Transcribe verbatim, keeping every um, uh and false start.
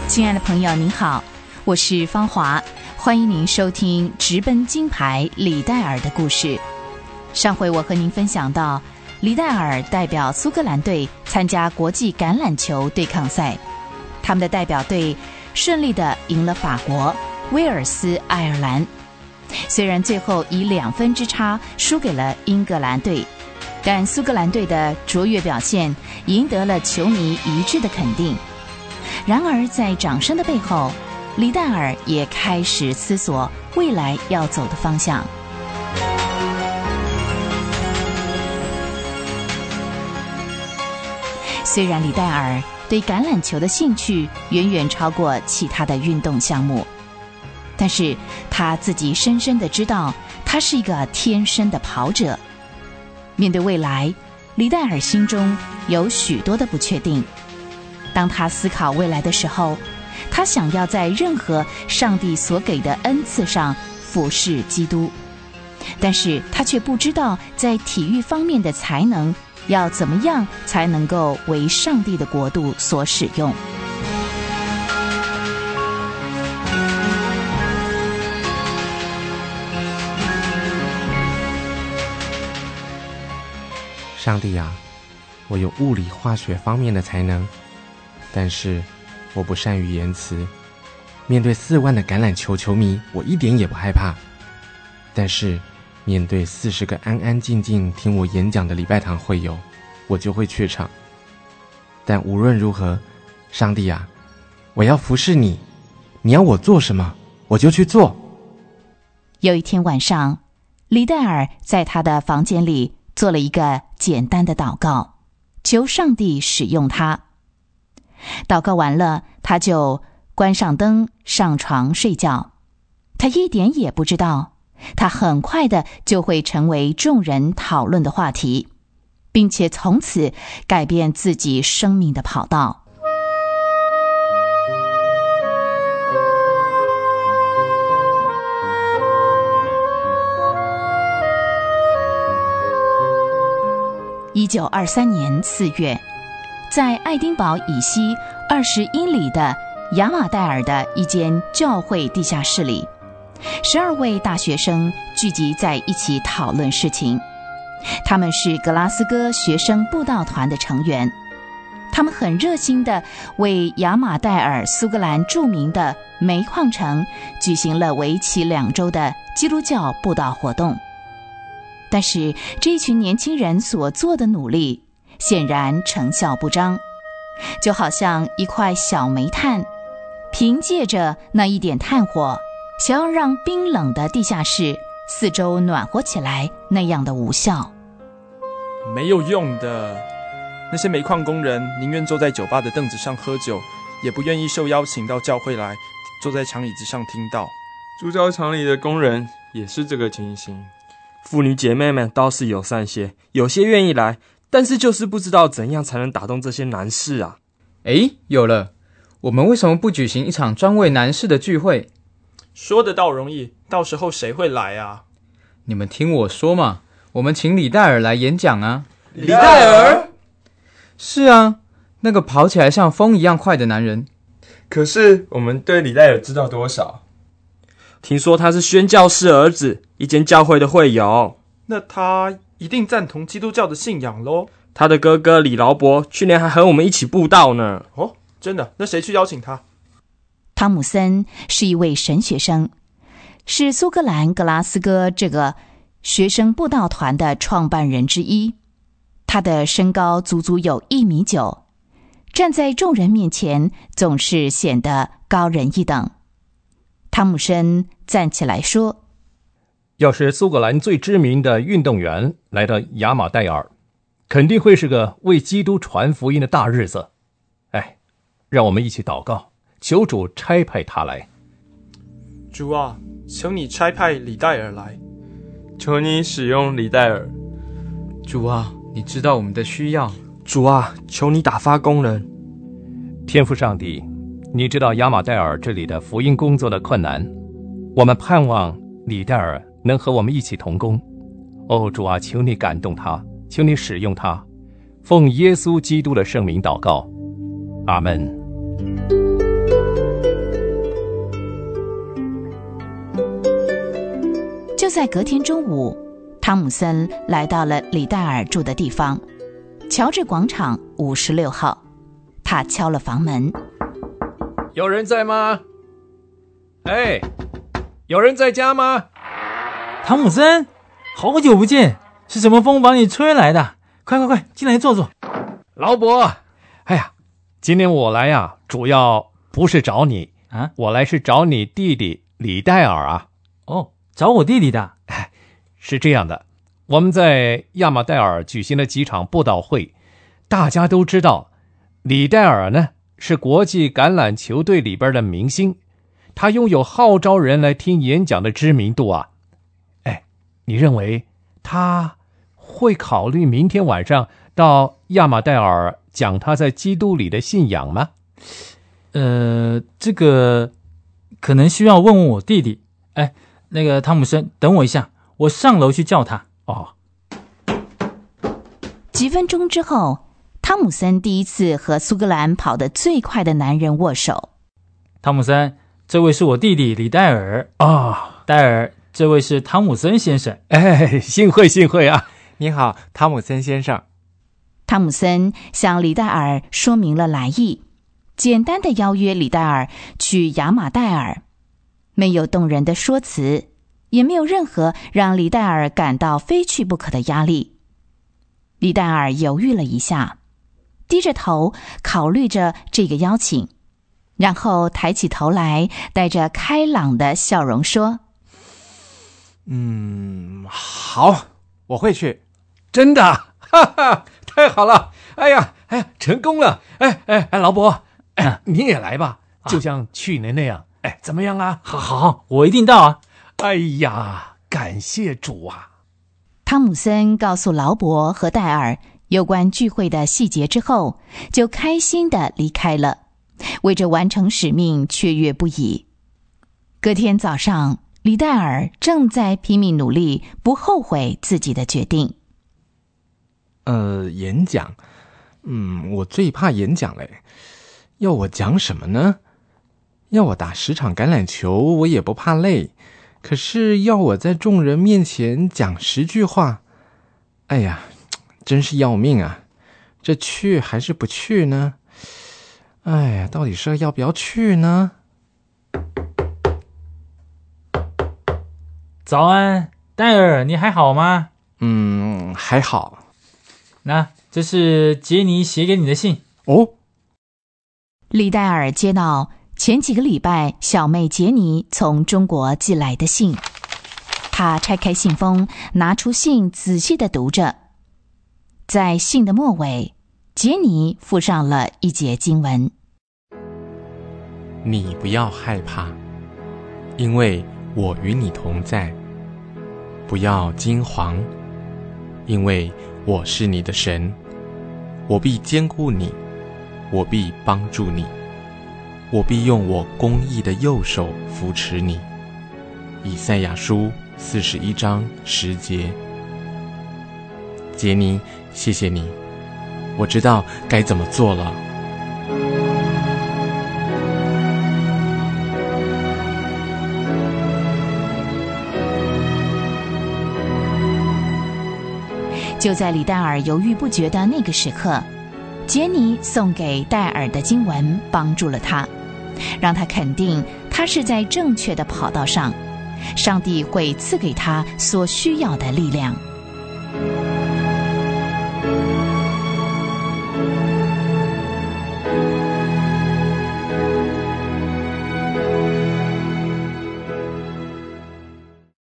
亲爱的朋友您好，我是芳华，欢迎您收听直奔金牌李戴尔的故事。上回我和您分享到，李戴尔代表苏格兰队参加国际橄榄球对抗赛，他们的代表队顺利地赢了法国、威尔斯、爱尔兰，虽然最后以两分之差输给了英格兰队，但苏格兰队的卓越表现赢得了球迷一致的肯定。然而在掌声的背后，李戴尔也开始思索未来要走的方向。虽然李戴尔对橄榄球的兴趣远远超过其他的运动项目，但是他自己深深地知道他是一个天生的跑者。面对未来，李戴尔心中有许多的不确定。当他思考未来的时候，他想要在任何上帝所给的恩赐上服侍基督，但是他却不知道在体育方面的才能要怎么样才能够为上帝的国度所使用。 上帝啊，我有物理化学方面的才能，但是我不善于言辞。面对四万的橄榄球球迷，我一点也不害怕。但是面对四十个安安静静听我演讲的礼拜堂会友，我就会怯场。但无论如何，上帝啊，我要服侍你，你要我做什么，我就去做。 有一天晚上，李戴尔在他的房间里做了一个简单的祷告，求上帝使用他。祷告完了，他就关上灯，上床睡觉。他一点也不知道，他很快的就会成为众人讨论的话题，并且从此改变自己生命的跑道。一九二三年四月，在爱丁堡以西二十英里的雅马戴尔的一间教会地下室里，十二位大学生聚集在一起讨论事情。他们是格拉斯哥学生布道团的成员，他们很热心地为雅马戴尔苏格兰著名的煤矿城举行了为期两周的基督教布道活动。但是这一群年轻人所做的努力显然成效不彰，就好像一块小煤炭，凭借着那一点炭火，想要让冰冷的地下室四周暖和起来那样的无效。 没有用的，那些煤矿工人宁愿坐在酒吧的凳子上喝酒，也不愿意受邀请到教会来坐在长椅子上听道。 铸造厂里的工人也是这个情形。 妇女姐妹们倒是友善些，有些愿意来，但是就是不知道怎样才能打动这些男士啊。 诶，有了，我们为什么不举行一场专为男士的聚会？ 说得倒容易，到时候谁会来啊？ 你们听我说嘛，我们请李戴尔来演讲啊。 李戴尔？ 是啊，那个跑起来像风一样快的男人。 可是我们对李戴尔知道多少？ 听说他是宣教士儿子，一间教会的会友。 那他一定赞同基督教的信仰咯。 他的哥哥李劳伯去年还和我们一起布道呢。 哦，真的？那谁去邀请他？ 汤姆森是一位神学生，是苏格兰格拉斯哥这个学生布道团的创办人之一。他的身高足足有一米九，站在众人面前总是显得高人一等。汤姆森站起来说， 要是苏格兰最知名的运动员来到雅马戴尔，肯定会是个为基督传福音的大日子。哎，让我们一起祷告，求主差派他来。 主啊，求你差派李戴尔来。 求你使用李戴尔。 主啊，你知道我们的需要。 主啊，求你打发工人。 天父上帝，你知道雅马戴尔这里的福音工作的困难，我们盼望李戴尔能和我们一起同工。哦，主啊，求你感动他，求你使用他，奉耶稣基督的圣名祷告，阿们。 在隔天中午，汤姆森来到了李戴尔住的地方，乔治广场五十六号。他敲了房门。 有人在吗？哎，有人在家吗？ 汤姆森，好久不见，是什么风把你吹来的？快快快，进来坐坐。 劳勃，哎呀，今天我来呀，主要不是找你啊， 我来是找你弟弟李戴尔啊。 哦，找我弟弟的。 哎，是这样的，我们在亚马戴尔举行了几场布道会，大家都知道，李戴尔呢是国际橄榄球队里边的明星，他拥有号召人来听演讲的知名度啊。哎，你认为他会考虑明天晚上到亚马戴尔讲他在基督里的信仰吗？ 呃，这个可能需要问问我弟弟。哎，那个汤姆森，等我一下，我上楼去叫他。 哦。 几分钟之后，汤姆森第一次和苏格兰跑得最快的男人握手。 汤姆森，这位是我弟弟李戴尔啊、哦， 戴尔，这位是汤姆森先生。 哎，幸会幸会啊！ 你好，汤姆森先生。 汤姆森向李戴尔说明了来意，简单的邀约李戴尔去亚马戴尔，没有动人的说辞，也没有任何让李戴尔感到非去不可的压力。李戴尔犹豫了一下，低着头考虑着这个邀请，然后抬起头来，带着开朗的笑容说： 嗯，好，我会去。 真的？哈哈，太好了！哎呀，哎呀，成功了！哎哎哎，劳勃，哎，你也来吧，就像去年那样。哎，怎么样啊？ 好好，我一定到啊！ 哎呀，感谢主啊！ 汤姆森告诉劳勃和戴尔有关聚会的细节之后，就开心地离开了，为着完成使命雀跃不已。隔天早上，李戴尔正在拼命努力，不后悔自己的决定。 呃，演讲，嗯，我最怕演讲嘞。要我讲什么呢？要我打十场橄榄球，我也不怕累。可是要我在众人面前讲十句话，哎呀，真是要命啊！这去还是不去呢？哎呀，到底是要不要去呢？ 早安，戴尔，你还好吗？ 嗯，还好。 那这是杰尼写给你的信哦。 李戴尔接到前几个礼拜小妹杰尼从中国寄来的信，他拆开信封，拿出信仔细地读着。在信的末尾，杰尼附上了一节经文： 你不要害怕，因为我与你同在；不要惊惶，因为我是你的神，我必坚固你，我必帮助你，我必用我公义的右手扶持你。以赛亚书四十一章十节。杰尼，谢谢你，我知道该怎么做了。 就在李戴尔犹豫不决的那个时刻，杰尼送给戴尔的经文帮助了他，让他肯定他是在正确的跑道上，上帝会赐给他所需要的力量。